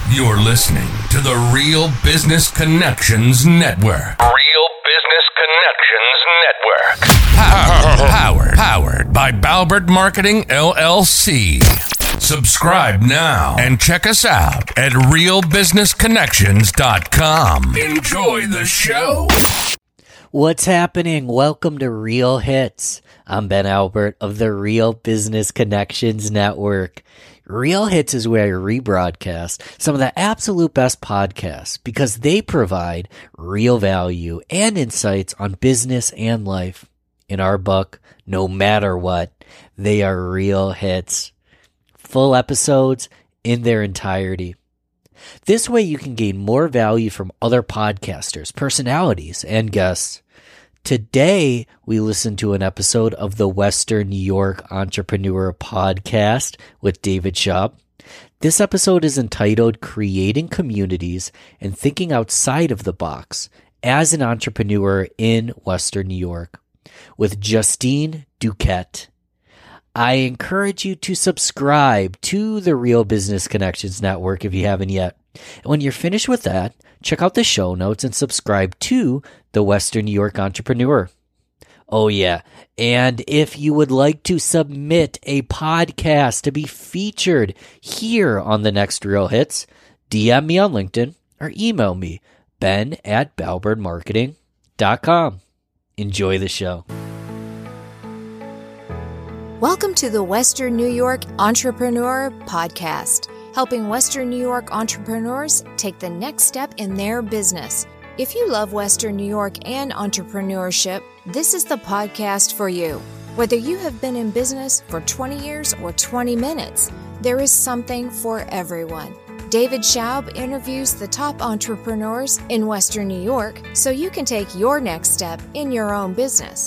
You're listening to the Real Business Connections Network. Real Business Connections Network. Powered by Balbert Marketing, LLC. Subscribe now and check us out at realbusinessconnections.com. Enjoy the show. What's happening? Welcome to Real Hits. I'm Ben Albert of the Real Business Connections Network. Real Hits is where I rebroadcast some of the absolute best podcasts because they provide real value and insights on business and life. In our book, no matter what, they are real hits. Full episodes in their entirety. This way you can gain more value from other podcasters, personalities, and guests. Today, we listen to an episode of the Western New York Entrepreneur Podcast with David Schaub. This episode is entitled Creating Communities and Thinking Outside of the Box as an Entrepreneur in Western New York with Justine Duquette. I encourage you to subscribe to the Real Business Connections Network if you haven't yet. And when you're finished with that, check out the show notes and subscribe to the Western New York Entrepreneur. Oh yeah, and if you would like to submit a podcast to be featured here on the next Real Hits, DM me on LinkedIn or email me, ben@balbertmarketing.com. Enjoy the show. Welcome to the Western New York Entrepreneur Podcast, helping Western New York entrepreneurs take the next step in their business. If you love Western New York and entrepreneurship, this is the podcast for you. Whether you have been in business for 20 years or 20 minutes, there is something for everyone. David Schaub interviews the top entrepreneurs in Western New York so you can take your next step in your own business.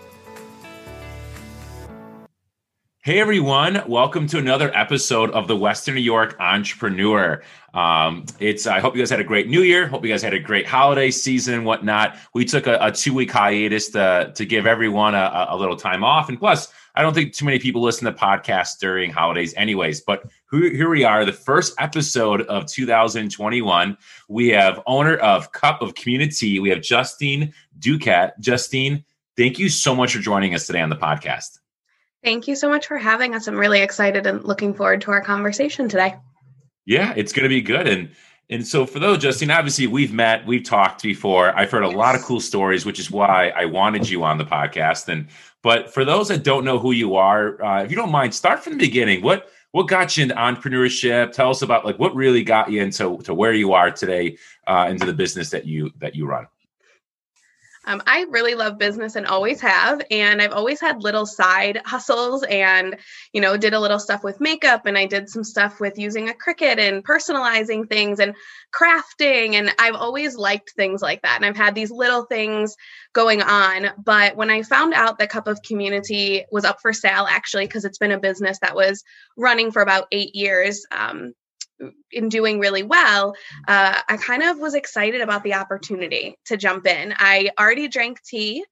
Hey everyone, welcome to another episode of the Western New York Entrepreneur. I hope you guys had a great New Year. Hope you guys had a great holiday season and whatnot. We took a 2-week hiatus to give everyone a little time off. And plus, I don't think too many people listen to podcasts during holidays anyways. But here we are, the first episode of 2021. We have owner of Cup of Community. We have Justine Duquette. Justine, thank you so much for joining us today on the podcast. Thank you so much for having us. I'm really excited and looking forward to our conversation today. Yeah, it's going to be good. And so for those, Justine, obviously we've talked before. I've heard a lot of cool stories, which is why I wanted you on the podcast. But for those that don't know who you are, if you don't mind, start from the beginning. What got you into entrepreneurship? Tell us about what really got you into where you are today, into the business that you run. I really love business and always have, and I've always had little side hustles and, did a little stuff with makeup, and I did some stuff with using a Cricut and personalizing things and crafting, and I've always liked things like that, and I've had these little things going on. But when I found out that Cup of Community was up for sale, actually, because it's been a business that was running for about 8 years, in doing really well, I kind of was excited about the opportunity to jump in. I already drank tea.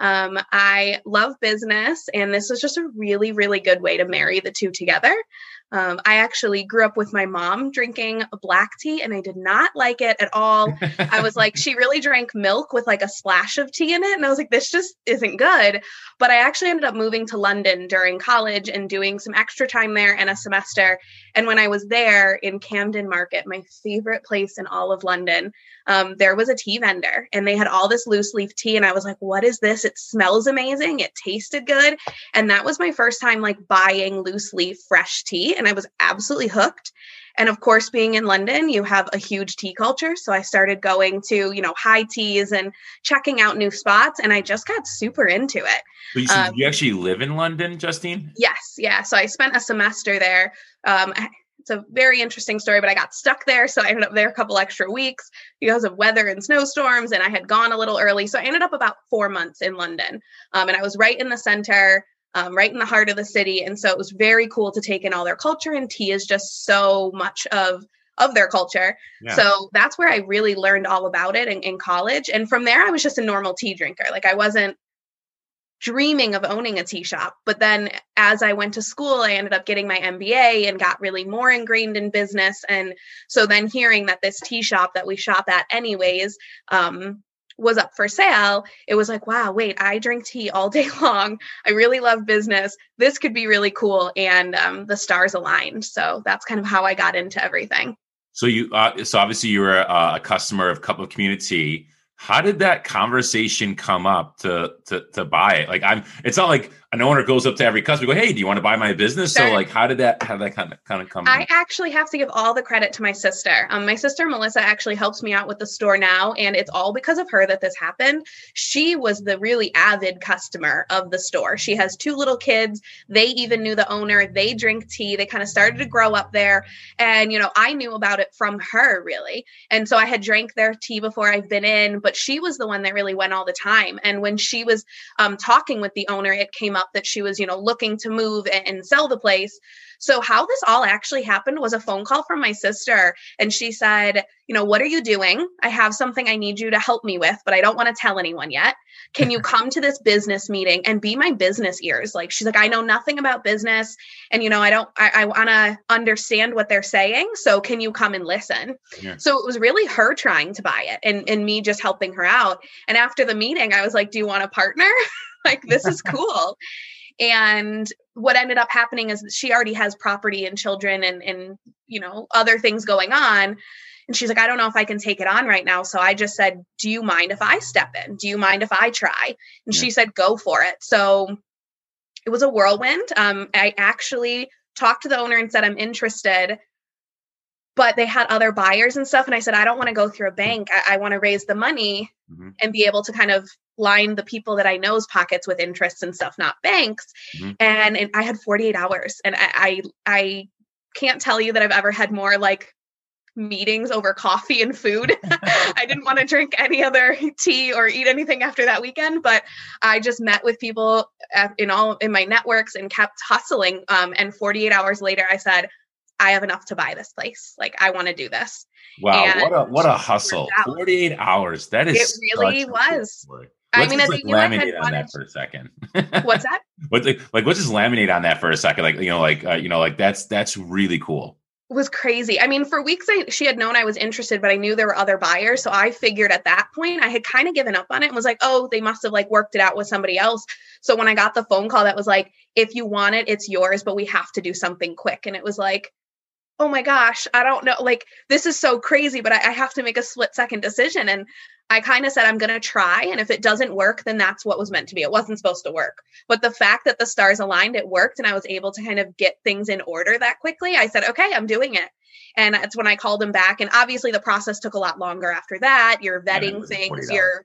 I love business, and this was just a really, really good way to marry the two together. I actually grew up with my mom drinking black tea, and I did not like it at all. I was like, she really drank milk with a splash of tea in it. And I was like, this just isn't good. But I actually ended up moving to London during college and doing some extra time there and a semester. And when I was there in Camden Market, my favorite place in all of London, there was a tea vendor, and they had all this loose leaf tea. And I was like, what is this? It smells amazing. It tasted good. And that was my first time buying loose leaf fresh tea. And I was absolutely hooked. And of course, being in London, you have a huge tea culture. So I started going to, high teas and checking out new spots. And I just got super into it. But you actually live in London, Justine? Yes. Yeah. So I spent a semester there. It's a very interesting story, but I got stuck there. So I ended up there a couple extra weeks because of weather and snowstorms. And I had gone a little early. So I ended up about 4 months in London. And I was right in the center. Right in the heart of the city. And so it was very cool to take in all their culture, and tea is just so much of their culture. Yeah. So that's where I really learned all about it in college. And from there, I was just a normal tea drinker. I wasn't dreaming of owning a tea shop. But then as I went to school, I ended up getting my MBA and got really more ingrained in business. And so then hearing that this tea shop that we shop at anyways, was up for sale, it was like, wow, wait, I drink tea all day long. I really love business. This could be really cool. And the stars aligned. So that's kind of how I got into everything. So so obviously you were a customer of Cup of Community. How did that conversation come up to buy it? Like it's not like an owner goes up to every customer and go, hey, do you want to buy my business? Sure. So like, how did that kind of come? I actually have to give all the credit to my sister. My sister, Melissa, actually helps me out with the store now. And it's all because of her that this happened. She was the really avid customer of the store. She has 2 little kids. They even knew the owner. They drink tea. They kind of started to grow up there. And, I knew about it from her really. And so I had drank their tea before I've been in, but she was the one that really went all the time. And when she was talking with the owner, it came up that she was, looking to move and sell the place. So how this all actually happened was a phone call from my sister. And she said, what are you doing? I have something I need you to help me with, but I don't want to tell anyone yet. Can you come to this business meeting and be my business ears? Like, she's like, I know nothing about business. And, I want to understand what they're saying. So can you come and listen? Yeah. So it was really her trying to buy it and me just helping her out. And after the meeting, I was like, do you want to partner? Like, this is cool. And what ended up happening is she already has property and children and other things going on. And she's like, I don't know if I can take it on right now. So I just said, do you mind if I step in? Do you mind if I try? And she said, go for it. So it was a whirlwind. I actually talked to the owner and said, I'm interested, but they had other buyers and stuff. And I said, I don't want to go through a bank. I want to raise the money and be able to kind of line the people that I know's pockets with interests and stuff, not banks. And I had 48 hours. And I can't tell you that I've ever had more like meetings over coffee and food. I didn't want to drink any other tea or eat anything after that weekend, but I just met with people in my networks and kept hustling. And 48 hours later, I said, I have enough to buy this place. Like, I want to do this. Wow. And what a hustle. 48 hours. That is, it really was. I mean, laminate on that for a second. What's that? Let's just laminate on that for a second. That's really cool. It was crazy. I mean, for weeks, she had known I was interested, but I knew there were other buyers. So I figured at that point, I had kind of given up on it and was like, oh, they must have worked it out with somebody else. So when I got the phone call that was like, if you want it, it's yours, but we have to do something quick. And it was like, oh my gosh, I don't know. This is so crazy, but I have to make a split-second decision. And I kind of said, I'm going to try. And if it doesn't work, then that's what was meant to be. It wasn't supposed to work. But the fact that the stars aligned, it worked. And I was able to kind of get things in order that quickly. I said, okay, I'm doing it. And that's when I called him back. And obviously the process took a lot longer after that. You're vetting things,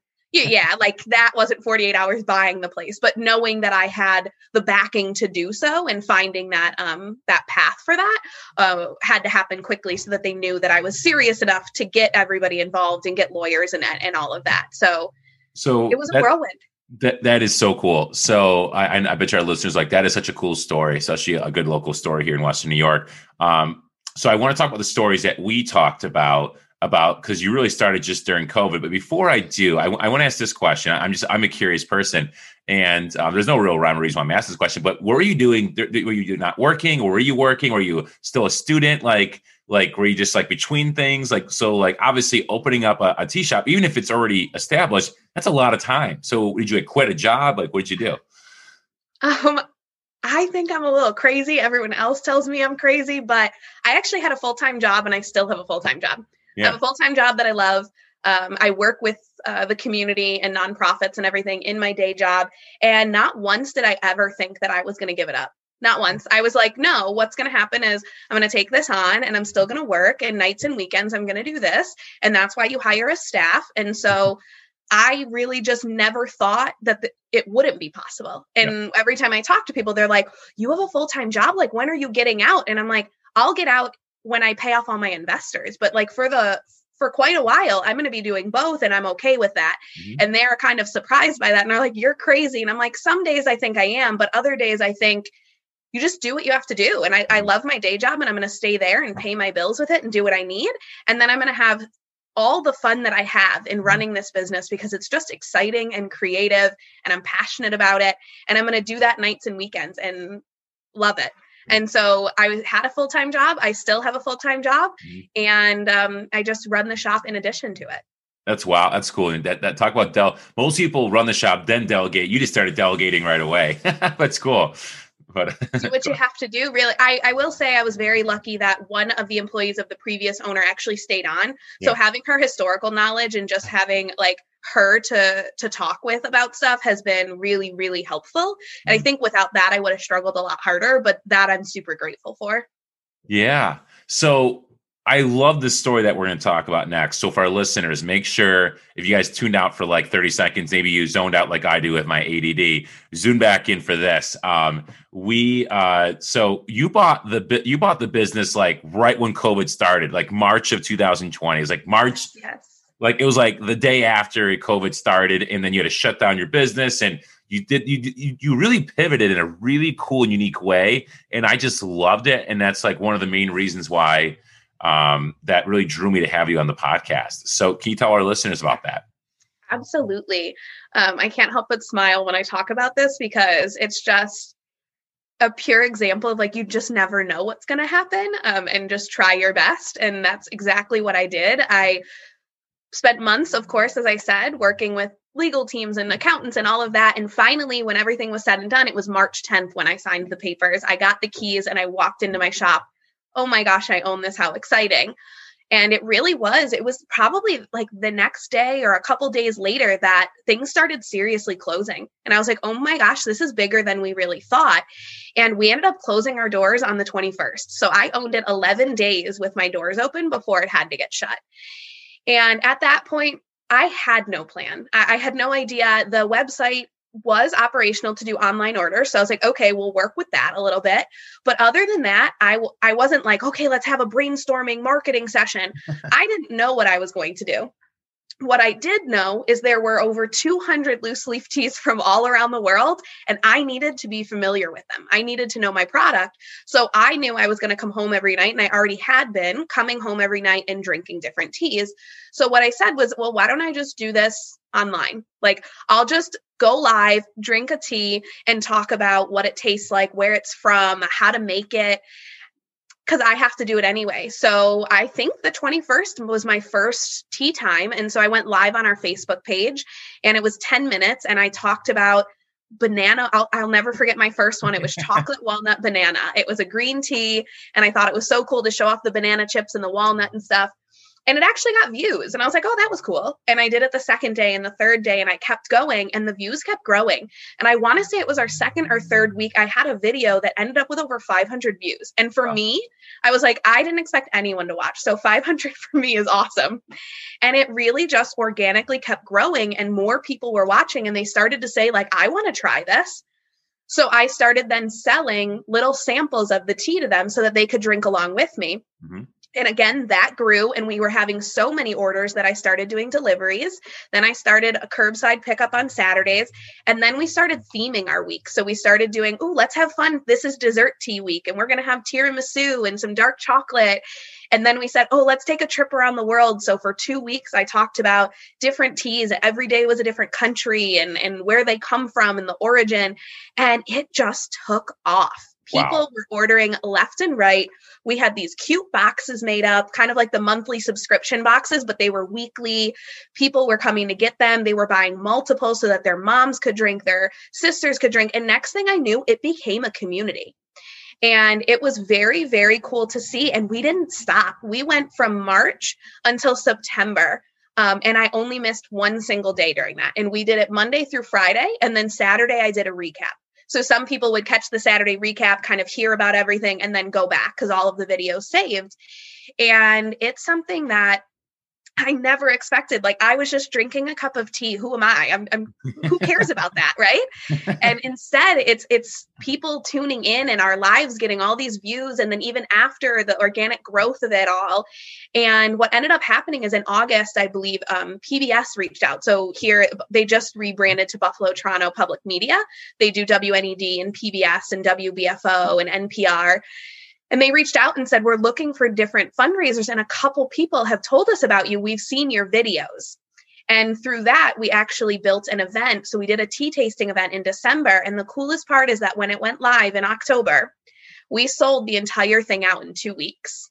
that wasn't 48 hours buying the place, but knowing that I had the backing to do so and finding that that path for that had to happen quickly so that they knew that I was serious enough to get everybody involved and get lawyers and all of that. So it was a whirlwind. That is so cool. So I bet you our listeners that is such a cool story, especially a good local story here in Western New York. So I want to talk about the stories that we talked about because you really started just during COVID. But before I do, I want to ask this question. I'm a curious person, and there's no real rhyme or reason why I'm asking this question. But what were you doing? Were you not working, or were you working? Were you still a student? Were you just between things? Obviously opening up a tea shop, even if it's already established, that's a lot of time. So did you quit a job? What did you do? I think I'm a little crazy. Everyone else tells me I'm crazy, but I actually had a full-time job and I still have a full-time job. Yeah. I have a full-time job that I love. I work with the community and nonprofits and everything in my day job. And not once did I ever think that I was going to give it up. Not once. I was like, no, what's going to happen is I'm going to take this on and I'm still going to work, and nights and weekends, I'm going to do this. And that's why you hire a staff. And so I really just never thought that it wouldn't be possible. And every time I talk to people, they're like, you have a full-time job? When are you getting out? And I'm like, I'll get out when I pay off all my investors. But for quite a while, I'm going to be doing both, and I'm okay with that. Mm-hmm. And they're kind of surprised by that. And they're like, you're crazy. And I'm like, some days I think I am, but other days I think you just do what you have to do. And I love my day job, and I'm going to stay there and pay my bills with it and do what I need. And then I'm going to have all the fun that I have in running this business because it's just exciting and creative and I'm passionate about it. And I'm going to do that nights and weekends and love it. And so I had a full-time job. I still have a full-time job. And I just run the shop in addition to it. That's wow. That's cool. And that talk about most people run the shop, then delegate. You just started delegating right away. That's cool. But do what you have to do. Really, I will say I was very lucky that one of the employees of the previous owner actually stayed on. So having her historical knowledge and just having like her to talk with about stuff has been really, really helpful. And I think without that, I would have struggled a lot harder, but that I'm super grateful for. Yeah. So I love the story that we're going to talk about next. So for our listeners, make sure if you guys tuned out for like 30 seconds, maybe you zoned out like I do with my ADD, zoom back in for this. So you bought the business like right when COVID started, like March of 2020. It was like March. Yes. Like it was like the day after COVID started, and then you had to shut down your business, and you really pivoted in a really cool and unique way. And I just loved it. And that's like one of the main reasons why that really drew me to have you on the podcast. So can you tell our listeners about that? Absolutely. I can't help but smile when I talk about this because it's just a pure example of like, you just never know what's going to happen, and just try your best. And that's exactly what I did. I spent months, of course, as I said, working with legal teams and accountants and all of that. And finally, when everything was said and done, it was March 10th when I signed the papers. I got the keys and I walked into my shop. Oh my gosh, I own this. How exciting. And it really was. It was probably like the next day or a couple days later that things started seriously closing. And I was like, oh my gosh, this is bigger than we really thought. And we ended up closing our doors on the 21st. So I owned it 11 days with my doors open before it had to get shut. And at that point, I had no plan. I had no idea. The website was operational to do online orders. So I was like, okay, we'll work with that a little bit. But other than that, I wasn't like, okay, let's have a brainstorming marketing session. I didn't know what I was going to do. What I did know is there were over 200 loose leaf teas from all around the world, and I needed to be familiar with them. I needed to know my product. So I knew I was going to come home every night, and I already had been coming home every night and drinking different teas. So what I said was, well, why don't I just do this online? Like, I'll just go live, drink a tea, and talk about what it tastes like, where it's from, how to make it, because I have to do it anyway. So I think the 21st was my first tea time. And so I went live on our Facebook page, and it was 10 minutes. And I talked about banana. I'll never forget my first one. It was chocolate walnut banana. It was a green tea. And I thought it was so cool to show off the banana chips and the walnut and stuff. And it actually got views. And I was like, oh, that was cool. And I did it the second day and the third day, and I kept going, and the views kept growing. And I want to say it was our second or third week, I had a video that ended up with over 500 views. And for me, I was like, I didn't expect anyone to watch. So 500 for me is awesome. And it really just organically kept growing, and more people were watching, and they started to say, like, I want to try this. So I started then selling little samples of the tea to them so that they could drink along with me. Mm-hmm. And again, that grew, and we were having so many orders that I started doing deliveries. Then I started a curbside pickup on Saturdays. And then we started theming our week. So we started doing, oh, let's have fun. This is dessert tea week, and we're going to have tiramisu and some dark chocolate. And then we said, oh, let's take a trip around the world. So for 2 weeks, I talked about different teas. Every day was a different country and where they come from and the origin. And it just took off. People were ordering left and right. We had these cute boxes made up, kind of like the monthly subscription boxes, but they were weekly. People were coming to get them. They were buying multiple so that their moms could drink, their sisters could drink. And next thing I knew, it became a community. And it was very, very cool to see. And we didn't stop. We went from March until September. And I only missed one single day during that. And we did it Monday through Friday. And then Saturday, I did a recap. So some people would catch the Saturday recap, kind of hear about everything, and then go back because all of the videos saved. And it's something that I never expected. Like, I was just drinking a cup of tea. Who am I? I'm who cares about that, right? And instead, it's people tuning in and our lives getting all these views. And then even after the organic growth of it all. And what ended up happening is in August, I believe, PBS reached out. So here, they just rebranded to Buffalo Toronto Public Media. They do WNED and PBS and WBFO and NPR. And they reached out and said, we're looking for different fundraisers. And a couple people have told us about you. We've seen your videos. And through that, we actually built an event. So we did a tea tasting event in December. And the coolest part is that when it went live in October, we sold the entire thing out in 2 weeks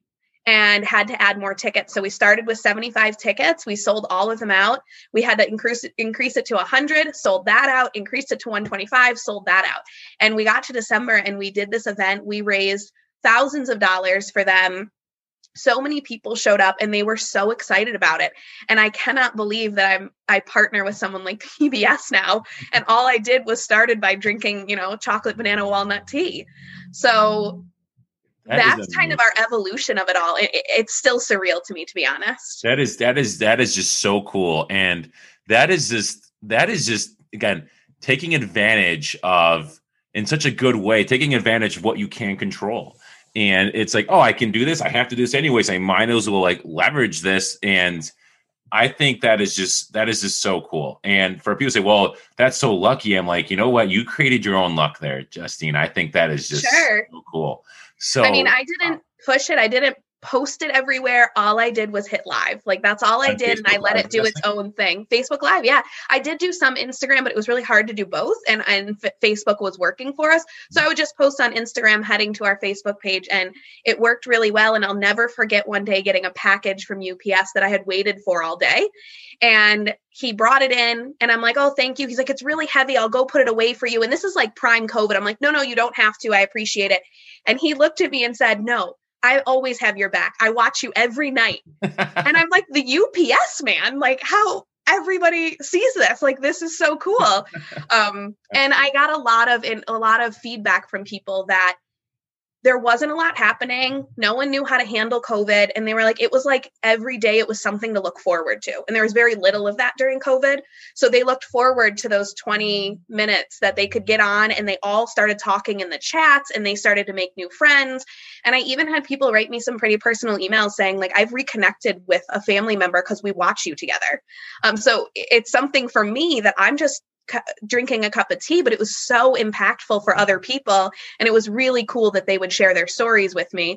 and had to add more tickets. So we started with 75 tickets. We sold all of them out. We had to increase it to 100, sold that out, increased it to 125, sold that out. And we got to December and we did this event. We raised thousands of dollars for them. So many people showed up and they were so excited about it. And I cannot believe that I partner with someone like PBS now. And all I did was started by drinking, chocolate banana walnut tea. So that's kind of our evolution of it all. It's still surreal to me, to be honest. That is just so cool. And that is just, again, taking advantage of, in such a good way, taking advantage of what you can control. And it's like, oh, I can do this. I have to do this anyways. I might as well leverage this. And I think that is just so cool. And for people to say, well, that's so lucky. I'm like, you know what? You created your own luck there, Justine. I think that is just so cool. So, I didn't push it. I didn't post it everywhere. All I did was hit live. That's all I did. Facebook, and I let it do its own thing. Facebook Live. Yeah. I did do some Instagram, but it was really hard to do both. And Facebook was working for us. So I would just post on Instagram, heading to our Facebook page, and it worked really well. And I'll never forget one day getting a package from UPS that I had waited for all day. And he brought it in and I'm like, oh, thank you. He's like, it's really heavy. I'll go put it away for you. And this is prime COVID. I'm like, no, you don't have to. I appreciate it. And he looked at me and said, no, I always have your back. I watch you every night. And I'm like, the UPS man, how everybody sees this, this is so cool. And I got a lot of feedback from people that there wasn't a lot happening. No one knew how to handle COVID. And they were like, it was every day it was something to look forward to. And there was very little of that during COVID. So they looked forward to those 20 minutes that they could get on, and they all started talking in the chats and they started to make new friends. And I even had people write me some pretty personal emails saying I've reconnected with a family member because we watch you together. So it's something for me that I'm just drinking a cup of tea, but it was so impactful for other people. And it was really cool that they would share their stories with me.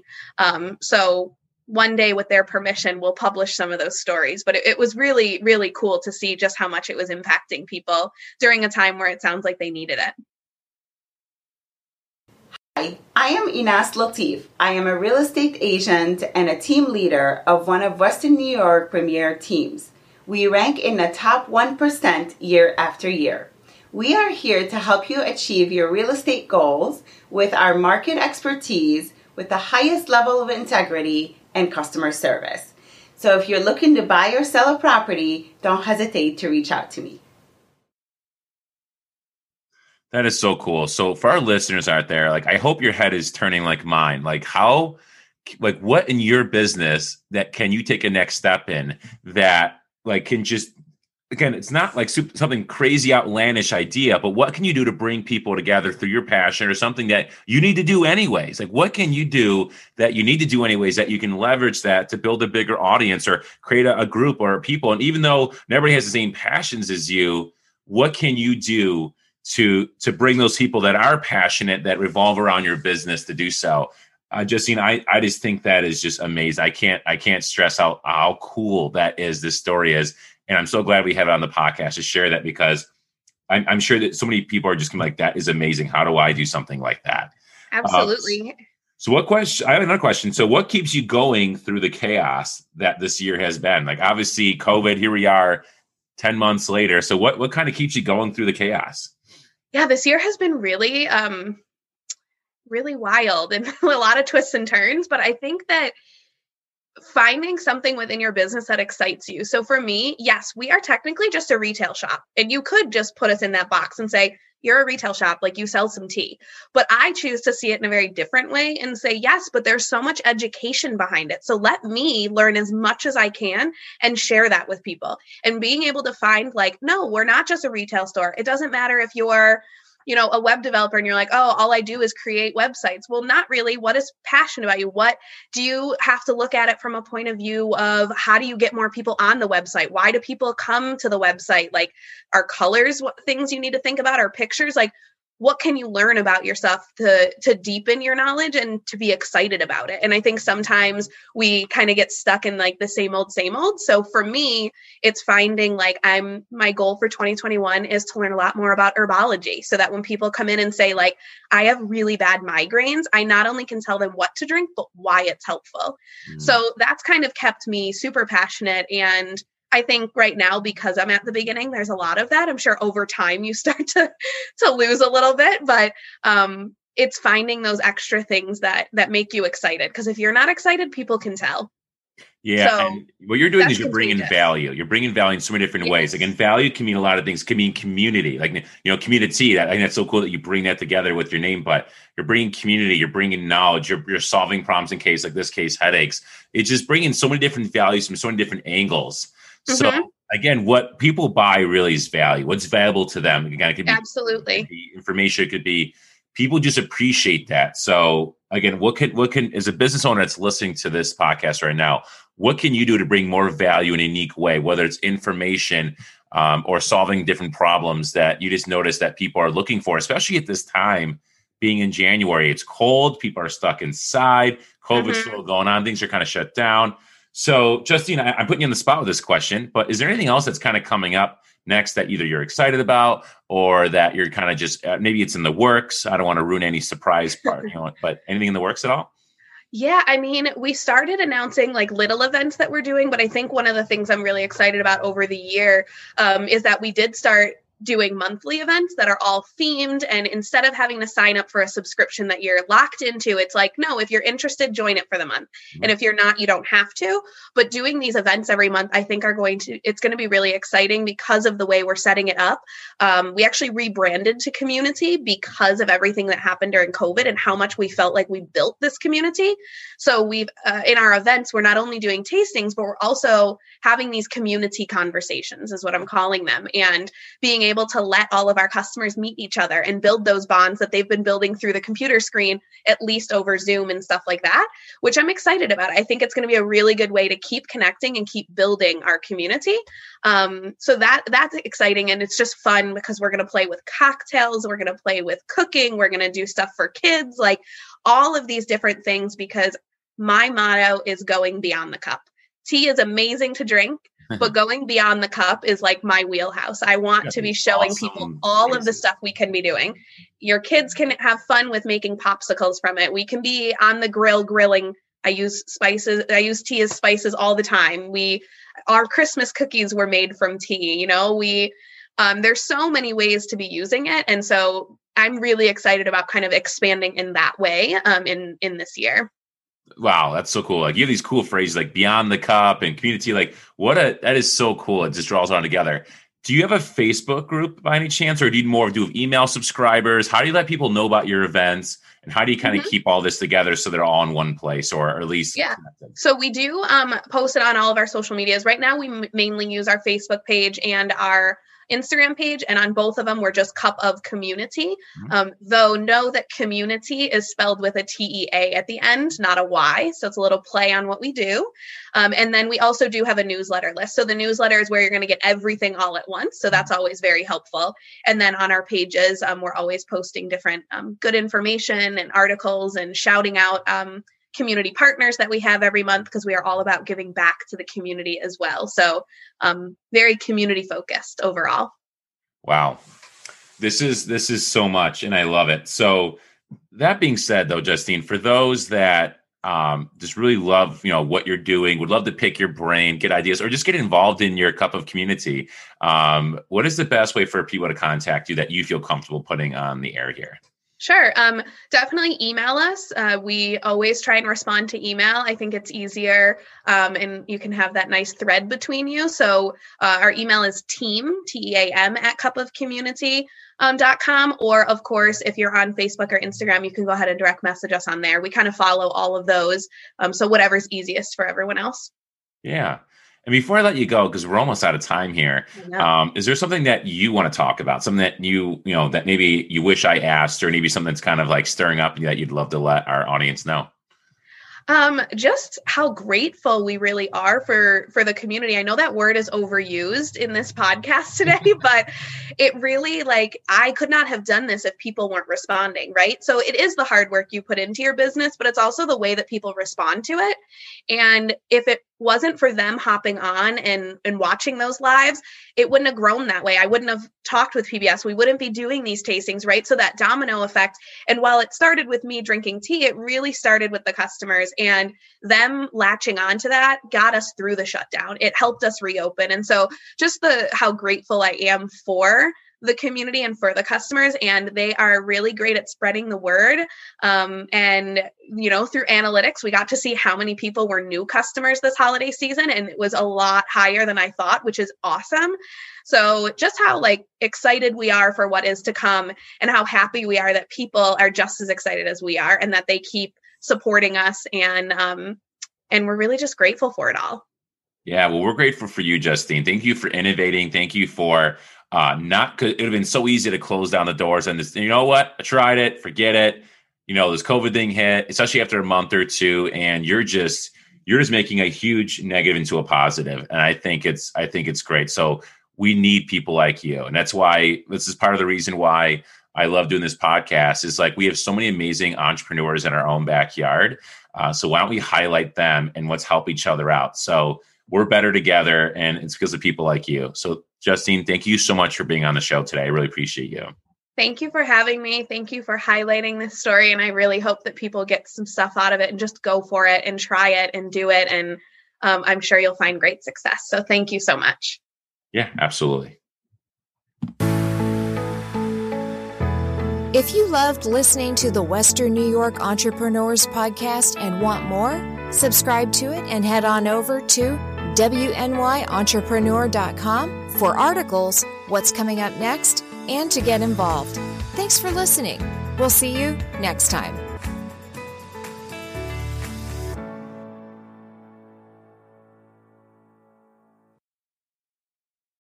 So one day, with their permission, we'll publish some of those stories, but it was really, really cool to see just how much it was impacting people during a time where it sounds like they needed it. Hi, I am Inas Latif. I am a real estate agent and a team leader of one of Western New York premier teams. We rank in the top 1% year after year. We are here to help you achieve your real estate goals with our market expertise, with the highest level of integrity and customer service. So if you're looking to buy or sell a property, don't hesitate to reach out to me. That is so cool. So for our listeners out there, I hope your head is turning like mine. What in your business that can you take a next step in that can just, again, it's not something crazy outlandish idea, but what can you do to bring people together through your passion or something that you need to do anyways? What can you do that you need to do anyways that you can leverage that to build a bigger audience or create a group or people? And even though nobody has the same passions as you, what can you do to bring those people that are passionate, that revolve around your business, to do so? Justine, I just think that is just amazing. I can't stress how cool that is. This story is, and I'm so glad we have it on the podcast to share that, because I'm sure that so many people are just gonna be like, that is amazing. How do I do something like that? Absolutely. So what question? I have another question. So what keeps you going through the chaos that this year has been? Obviously COVID, here we are 10 months later. So what kind of keeps you going through the chaos? Yeah, this year has been really, really wild and a lot of twists and turns, but I think that finding something within your business that excites you. So for me, yes, we are technically just a retail shop, and you could just put us in that box and say, you're a retail shop, you sell some tea. But I choose to see it in a very different way and say, yes, but there's so much education behind it. So let me learn as much as I can and share that with people. And being able to find no, we're not just a retail store. It doesn't matter if you're a web developer and you're like, oh, all I do is create websites. Well, not really. What is passionate about you? What do you have to look at it from a point of view of how do you get more people on the website? Why do people come to the website? Are colors things you need to think about, or pictures? what can you learn about yourself to deepen your knowledge and to be excited about it. And I think sometimes we kind of get stuck in like the same old. So for me, it's finding like my goal for 2021 is to learn a lot more about herbology, so that when people come in and say like, I have really bad migraines, I not only can tell them what to drink, but why it's helpful. So that's kind of kept me super passionate. And I think right now, because I'm at the beginning, there's a lot of that. I'm sure over time you start to lose a little bit, but it's finding those extra things that make you excited. Because if you're not excited, people can tell. Yeah. So and what you're doing is you're contagious. bringing value. You're bringing value in so many different ways. Like, and value can mean a lot of things. It can mean community, like, community. I think that's so cool that you bring that together with your name, but you're bringing community, you're bringing knowledge, you're solving problems in case, like this case, headaches. It's just bringing so many different values from so many different angles. So again, what people buy really is value. What's valuable to them? Again, it could be Absolutely information. It could be people just appreciate that. So again, what can as a business owner that's listening to this podcast right now, what can you do to bring more value in a unique way, whether it's information or solving different problems that you just notice that people are looking for, especially at this time, being in January. It's cold. People are stuck inside. COVID's still going on. Things are kind of shut down. So, Justine, I'm putting you on the spot with this question, but is there anything else that's kind of coming up next that either you're excited about or that you're kind of just maybe it's in the works? I don't want to ruin any surprise part, but anything in the works at all? Yeah, I mean, we started announcing like little events that we're doing, but I think one of the things I'm really excited about over the year is that we did start doing monthly events that are all themed. And instead of having to sign up for a subscription that you're locked into, it's like, no, if you're interested, join it for the month. And if you're not, you don't have to. But doing these events every month, I think it's going to be really exciting because of the way we're setting it up. We actually rebranded to Community because of everything that happened during COVID and how much we felt like we built this community. So we've, in our events, we're not only doing tastings, but we're also having these community conversations is what I'm calling them. And being able to let all of our customers meet each other and build those bonds that they've been building through the computer screen, at least over Zoom and stuff like that, which I'm excited about. I think it's going to be a really good way to keep connecting and keep building our community. So that's exciting. And it's just fun because we're going to play with cocktails. We're going to play with cooking. We're going to do stuff for kids, like all of these different things, because my motto is going beyond the cup. Tea is amazing to drink, but going beyond the cup is like my wheelhouse. I want to be showing people all of the stuff we can be doing. Your kids can have fun with making popsicles from it. We can be on the grill grilling. I use spices. I use tea as spices all the time. Our Christmas cookies were made from tea. There's so many ways to be using it. And so I'm really excited about kind of expanding in that way in this year. Wow, that's so cool. Like you have these cool phrases like beyond the cup and community. Like that is so cool. It just draws it all together. Do you have a Facebook group by any chance, or do you more do email subscribers? How do you let people know about your events, and how do you kind of keep all this together so they're all in one place, or at least connected? So we do post it on all of our social medias. Right now, we mainly use our Facebook page and our Instagram page, and on both of them, we're just Cup of Community. Though know that community is spelled with a TEA at the end, not a Y. So it's a little play on what we do. And then we also do have a newsletter list. So the newsletter is where you're going to get everything all at once. So that's always very helpful. And then on our pages, we're always posting different good information and articles and shouting out community partners that we have every month, because we are all about giving back to the community as well. So very community focused overall. Wow. This is so much, and I love it. So that being said, though, Justine, for those that just really love, what you're doing, would love to pick your brain, get ideas, or just get involved in your Cup of Community, what is the best way for people to contact you that you feel comfortable putting on the air here? Sure. Definitely email us. We always try and respond to email. I think it's easier, and you can have that nice thread between you. So our email is team, TEAM, @cupofcommunity.com. Or, of course, if you're on Facebook or Instagram, you can go ahead and direct message us on there. We kind of follow all of those. So whatever's easiest for everyone else. Yeah. And before I let you go, because we're almost out of time here, is there something that you want to talk about? Something that that maybe you wish I asked, or maybe something that's kind of like stirring up that you'd love to let our audience know? Just how grateful we really are for the community. I know that word is overused in this podcast today, but it really, like, I could not have done this if people weren't responding, right? So it is the hard work you put into your business, but it's also the way that people respond to it. And if it wasn't for them hopping on and watching those lives, it wouldn't have grown that way. I wouldn't have talked with PBS. We wouldn't be doing these tastings, right? So that domino effect. And while it started with me drinking tea, it really started with the customers, and them latching onto that got us through the shutdown. It helped us reopen. And so just how grateful I am for the community and for the customers, and they are really great at spreading the word. And, through analytics, we got to see how many people were new customers this holiday season, and it was a lot higher than I thought, which is awesome. So just how excited we are for what is to come, and how happy we are that people are just as excited as we are, and that they keep supporting us. And we're really just grateful for it all. Yeah, well, we're grateful for you, Justine. Thank you for innovating. Thank you for it would have been so easy to close down the doors and this, you know what? I tried it, forget it. This COVID thing hit, especially after a month or two, and you're just making a huge negative into a positive. And I think it's great. So we need people like you. And that's why this is part of the reason why I love doing this podcast, is we have so many amazing entrepreneurs in our own backyard. So why don't we highlight them and let's help each other out? So we're better together, and it's because of people like you. So Justine, thank you so much for being on the show today. I really appreciate you. Thank you for having me. Thank you for highlighting this story. And I really hope that people get some stuff out of it and just go for it and try it and do it. And I'm sure you'll find great success. So thank you so much. Yeah, absolutely. If you loved listening to the Western New York Entrepreneurs Podcast and want more, subscribe to it and head on over to WNYentrepreneur.com for articles, what's coming up next, and to get involved. Thanks for listening. We'll see you next time.